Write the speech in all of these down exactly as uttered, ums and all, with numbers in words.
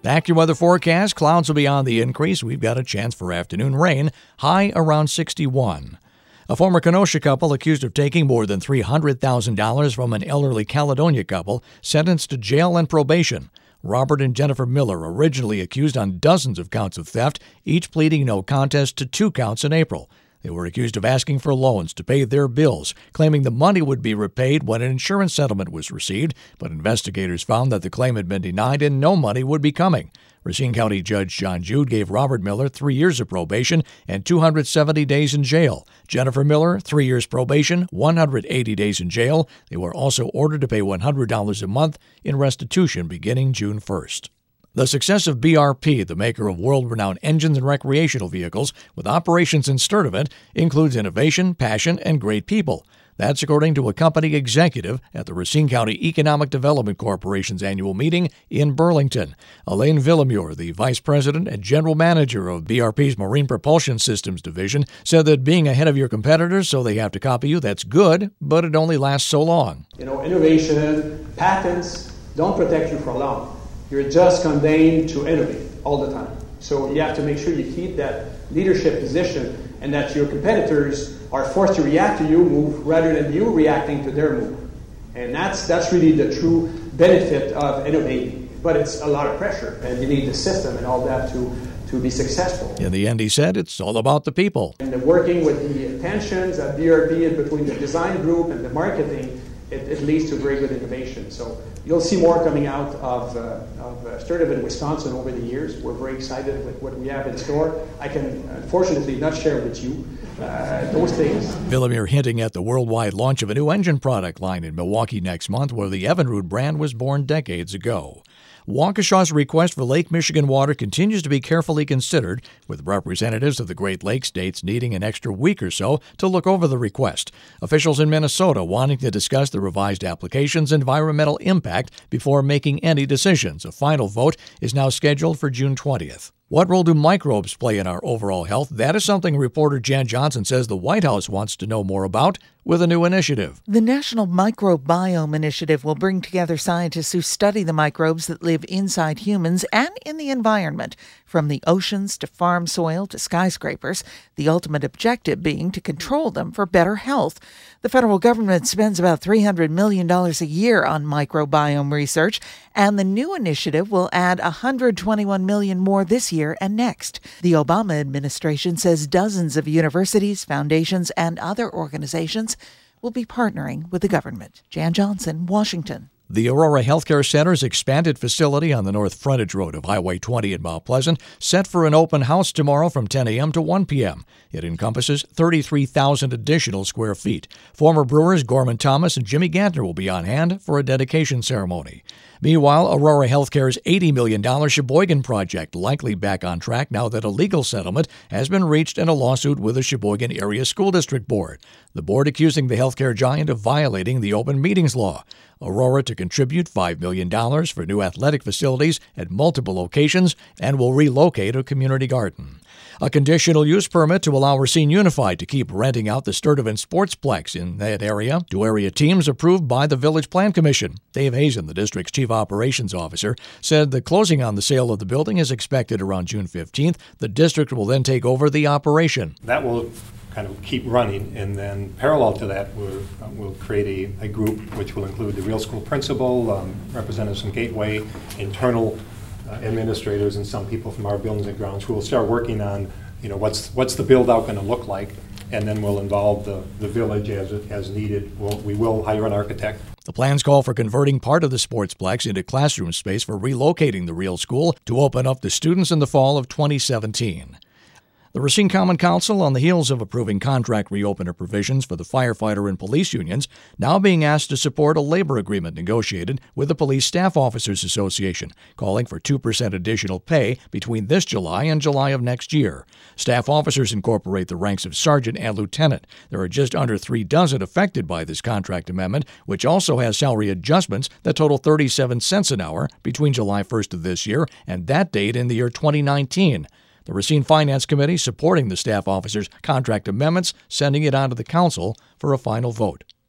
AccuWeather forecast, clouds will be on the increase. We've got a chance for afternoon rain, high around sixty-one. A former Kenosha couple accused of taking more than three hundred thousand dollars from an elderly Caledonia couple sentenced to jail and probation. Robert and Jennifer Miller, originally accused on dozens of counts of theft, each pleading no contest to two counts in April. They were accused of asking for loans to pay their bills, claiming the money would be repaid when an insurance settlement was received, but investigators found that the claim had been denied and no money would be coming. Racine County Judge John Jude gave Robert Miller three years of probation and two hundred seventy days in jail. Jennifer Miller, three years probation, one hundred eighty days in jail. They were also ordered to pay one hundred dollars a month in restitution beginning June first. The success of B R P, the maker of world-renowned engines and recreational vehicles with operations in Sturtevant, includes innovation, passion, and great people. That's according to a company executive at the Racine County Economic Development Corporation's annual meeting in Burlington. Elaine Villamure, the vice president and general manager of B R P's Marine Propulsion Systems division, said that being ahead of your competitors so they have to copy you, that's good, but it only lasts so long. You know, innovation, patents don't protect you for long. You're just condemned to innovate all the time. So you have to make sure you keep that leadership position and that your competitors are forced to react to your move rather than you reacting to their move. And that's that's really the true benefit of innovating. But it's a lot of pressure, and you need the system and all that to, to be successful. In the end, he said, it's all about the people. And the working with the tensions at B R P and between the design group and the marketing, it, it leads to very good innovation. So you'll see more coming out of, uh, of uh, Sturtevant, Wisconsin over the years. We're very excited with what we have in store. I can unfortunately not share with you uh, those things. Villamure hinting at the worldwide launch of a new engine product line in Milwaukee next month, where the Evinrude brand was born decades ago. Waukesha's request for Lake Michigan water continues to be carefully considered, with representatives of the Great Lakes states needing an extra week or so to look over the request. Officials in Minnesota wanting to discuss the revised application's environmental impact before making any decisions. A final vote is now scheduled for June twentieth. What role do microbes play in our overall health? That is something reporter Jan Johnson says the White House wants to know more about with a new initiative. The National Microbiome Initiative will bring together scientists who study the microbes that live inside humans and in the environment, from the oceans to farm soil to skyscrapers, the ultimate objective being to control them for better health. The federal government spends about three hundred million dollars a year on microbiome research, and the new initiative will add one hundred twenty-one million dollars more this year and next. The Obama administration says dozens of universities, foundations, and other organizations will be partnering with the government. Jan Johnson, Washington. The Aurora Healthcare Center's expanded facility on the North Frontage Road of Highway twenty in Mount Pleasant set for an open house tomorrow from ten a.m. to one p.m. It encompasses thirty-three thousand additional square feet. Former Brewers Gorman Thomas and Jimmy Gantner will be on hand for a dedication ceremony. Meanwhile, Aurora Healthcare's eighty million dollars Sheboygan project likely back on track now that a legal settlement has been reached in a lawsuit with the Sheboygan Area School District Board. The board accusing the healthcare giant of violating the open meetings law. Aurora to contribute five million dollars for new athletic facilities at multiple locations and will relocate a community garden. A conditional use permit to allow Racine Unified to keep renting out the Sturtevant Sportsplex in that area to area teams approved by the Village Plan Commission. Dave Hazen, the district's chief operations officer, said the closing on the sale of the building is expected around June fifteenth. The district will then take over the operation. That will kind of keep running, and then parallel to that, we're, uh, we'll create a, a group which will include the real school principal, um, representatives from Gateway, internal uh, administrators, and some people from our buildings and grounds who will start working on, you know, what's what's the build out going to look like, and then we'll involve the, the village as as needed. We'll, we will hire an architect. The plans call for converting part of the sportsplex into classroom space for relocating the real school to open up to students in the fall of twenty seventeen. The Racine Common Council, on the heels of approving contract reopener provisions for the firefighter and police unions, now being asked to support a labor agreement negotiated with the Police Staff Officers Association, calling for two percent additional pay between this July and July of next year. Staff officers incorporate the ranks of sergeant and lieutenant. There are just under three dozen affected by this contract amendment, which also has salary adjustments that total thirty-seven cents an hour between July first of this year and that date in the year twenty nineteen. The Racine Finance Committee supporting the staff officers' contract amendments, sending it on to the council for a final vote.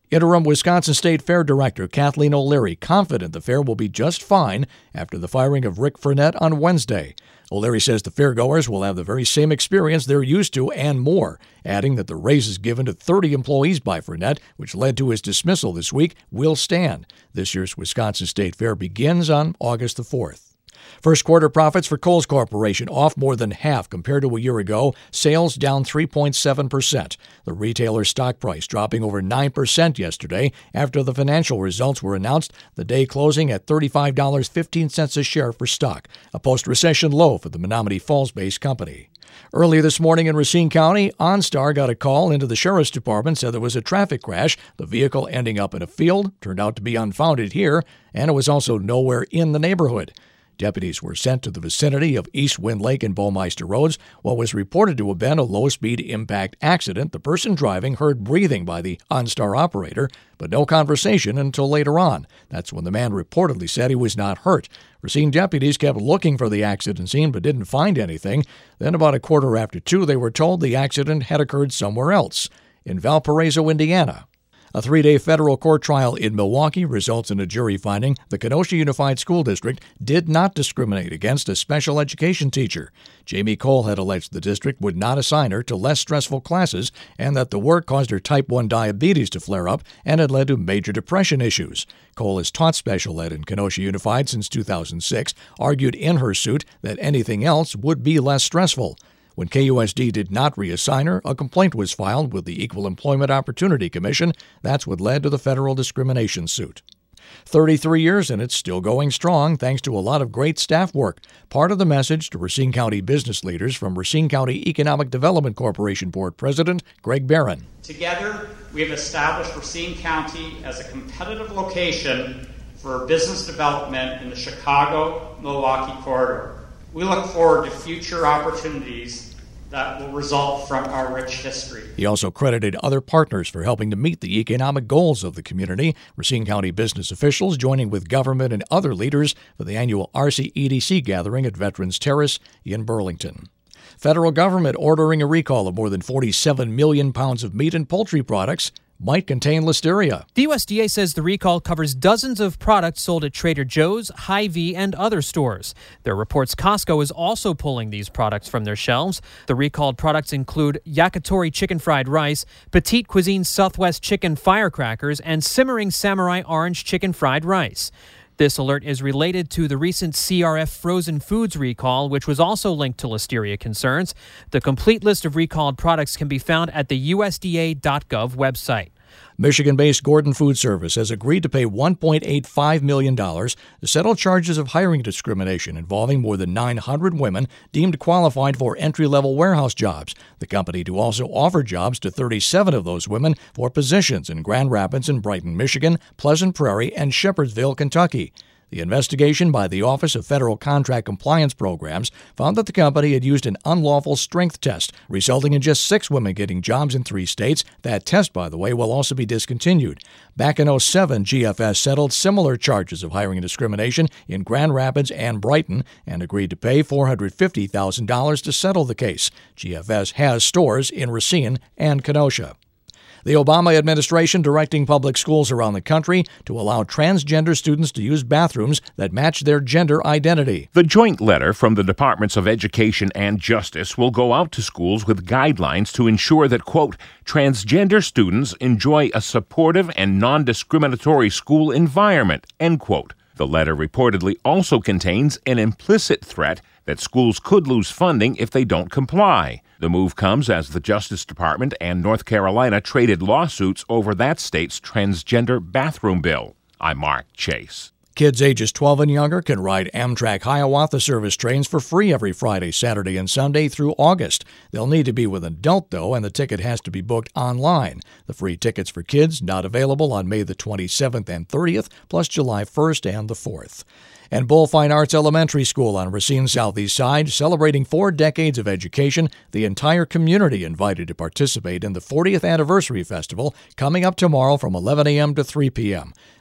Interim Wisconsin State Fair Director Kathleen O'Leary confident the fair will be just fine after the firing of Rick Frenette on Wednesday. O'Leary says the fairgoers will have the very same experience they're used to and more, adding that the raises given to thirty employees by Frenette, which led to his dismissal this week, will stand. This year's Wisconsin State Fair begins on August the fourth. First quarter profits for Kohl's Corporation off more than half compared to a year ago. Sales down three point seven percent. The retailer's stock price dropping over nine percent yesterday after the financial results were announced, the day closing at thirty-five dollars and fifteen cents a share for stock, a post-recession low for the Menominee Falls-based company. Earlier this morning in Racine County, OnStar got a call into the Sheriff's Department, said there was a traffic crash, the vehicle ending up in a field, turned out to be unfounded here, and it was also nowhere in the neighborhood. Deputies were sent to the vicinity of East Wind Lake and Bowmeister Roads. What was reported to have been a low-speed impact accident. The person driving heard breathing by the OnStar operator, but no conversation until later on. That's when the man reportedly said he was not hurt. Racine deputies kept looking for the accident scene but didn't find anything. Then about a quarter after two, they were told the accident had occurred somewhere else, in Valparaiso, Indiana. A three-day federal court trial in Milwaukee results in a jury finding the Kenosha Unified School District did not discriminate against a special education teacher. Jamie Cole had alleged the district would not assign her to less stressful classes and that the work caused her type one diabetes to flare up and had led to major depression issues. Cole has taught special ed in Kenosha Unified since two thousand six, argued in her suit that anything else would be less stressful. When K U S D did not reassign her, a complaint was filed with the Equal Employment Opportunity Commission. That's what led to the federal discrimination suit. thirty-three years and it's still going strong thanks to a lot of great staff work. Part of the message to Racine County business leaders from Racine County Economic Development Corporation Board President Greg Barron. Together, we have established Racine County as a competitive location for business development in the Chicago-Milwaukee corridor. We look forward to future opportunities that will result from our rich history. He also credited other partners for helping to meet the economic goals of the community. Racine County business officials joining with government and other leaders for the annual R C E D C gathering at Veterans Terrace in Burlington. Federal government ordering a recall of more than forty-seven million pounds of meat and poultry products might contain listeria. The U S D A says the recall covers dozens of products sold at Trader Joe's, Hy-Vee, and other stores. There are reports Costco is also pulling these products from their shelves. The recalled products include yakitori chicken fried rice, Petite Cuisine Southwest chicken firecrackers, and simmering samurai orange chicken fried rice. This alert is related to the recent C R F frozen foods recall, which was also linked to listeria concerns. The complete list of recalled products can be found at the U S D A dot gov website. Michigan-based Gordon Food Service has agreed to pay one point eight five million dollars to settle charges of hiring discrimination involving more than nine hundred women deemed qualified for entry-level warehouse jobs. The company to also offer jobs to thirty-seven of those women for positions in Grand Rapids and Brighton, Michigan, Pleasant Prairie, and Shepherdsville, Kentucky. The investigation by the Office of Federal Contract Compliance Programs found that the company had used an unlawful strength test, resulting in just six women getting jobs in three states. That test, by the way, will also be discontinued. Back in oh seven, G F S settled similar charges of hiring and discrimination in Grand Rapids and Brighton and agreed to pay four hundred fifty thousand dollars to settle the case. G F S has stores in Racine and Kenosha. The Obama administration directing public schools around the country to allow transgender students to use bathrooms that match their gender identity. The joint letter from the Departments of Education and Justice will go out to schools with guidelines to ensure that, quote, transgender students enjoy a supportive and non-discriminatory school environment, end quote. The letter reportedly also contains an implicit threat that schools could lose funding if they don't comply. The move comes as the Justice Department and North Carolina traded lawsuits over that state's transgender bathroom bill. I'm Mark Chase. Kids ages twelve and younger can ride Amtrak Hiawatha service trains for free every Friday, Saturday, and Sunday through August. They'll need to be with an adult, though, and the ticket has to be booked online. The free tickets for kids not available on May the twenty-seventh and thirtieth, plus July first and the fourth. And Bull Fine Arts Elementary School on Racine's southeast side, celebrating four decades of education. The entire community invited to participate in the fortieth Anniversary Festival coming up tomorrow from eleven a.m. to three p.m.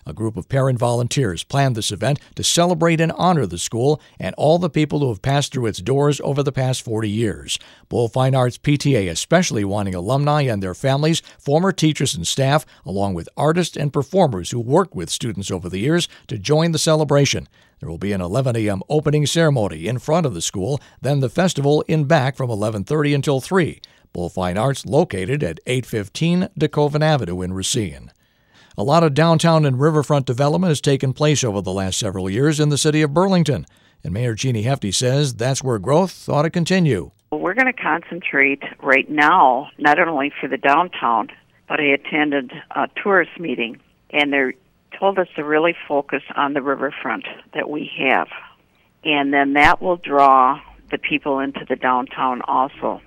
A group of parent volunteers planned this event to celebrate and honor the school and all the people who have passed through its doors over the past forty years. Bull Fine Arts P T A especially wanting alumni and their families, former teachers and staff, along with artists and performers who worked with students over the years to join the celebration. There will be an eleven a.m. opening ceremony in front of the school, then the festival in back from eleven thirty until three. Bull Fine Arts located at eight fifteen DeKoven Avenue in Racine. A lot of downtown and riverfront development has taken place over the last several years in the city of Burlington, and Mayor Jeannie Hefty says that's where growth ought to continue. We're going to concentrate right now, not only for the downtown, but I attended a tourist meeting, and they told us to really focus on the riverfront that we have, and then that will draw the people into the downtown also.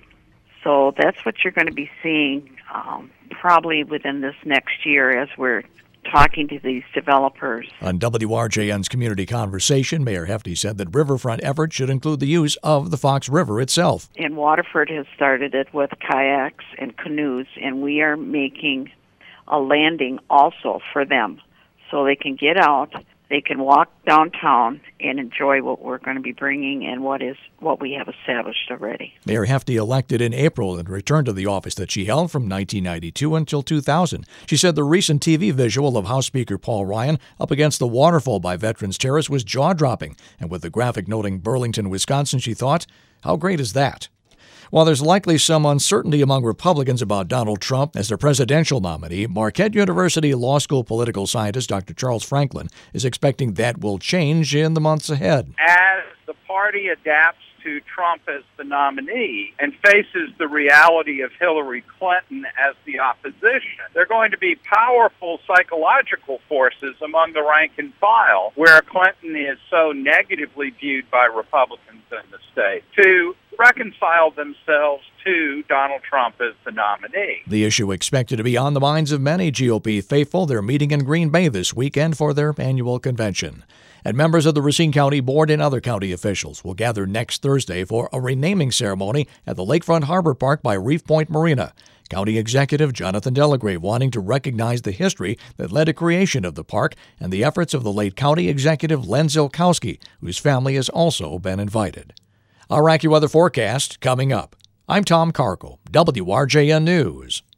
So that's what you're going to be seeing um, probably within this next year as we're talking to these developers. On W R J N's Community Conversation, Mayor Hefty said that riverfront efforts should include the use of the Fox River itself. And Waterford has started it with kayaks and canoes, and we are making a landing also for them so they can get out, they can walk downtown and enjoy what we're going to be bringing and what is what we have established already. Mayor Hefty elected in April and returned to the office that she held from nineteen ninety-two until two thousand. She said the recent T V visual of House Speaker Paul Ryan up against the waterfall by Veterans Terrace was jaw-dropping, and with the graphic noting Burlington, Wisconsin, she thought, how great is that? While there's likely some uncertainty among Republicans about Donald Trump as their presidential nominee, Marquette University Law School political scientist Doctor Charles Franklin is expecting that will change in the months ahead. As the party adapts to Trump as the nominee and faces the reality of Hillary Clinton as the opposition, there are going to be powerful psychological forces among the rank and file where Clinton is so negatively viewed by Republicans in the state to reconcile themselves to Donald Trump as the nominee. The issue expected to be on the minds of many G O P faithful. They're meeting in Green Bay this weekend for their annual convention. And members of the Racine County Board and other county officials will gather next Thursday for a renaming ceremony at the Lakefront Harbor Park by Reef Point Marina. County Executive Jonathan Delagrave wanting to recognize the history that led to creation of the park and the efforts of the late County Executive Len Zilkowski, whose family has also been invited. Our AccuWeather forecast coming up. I'm Tom Carkle, W R J N News.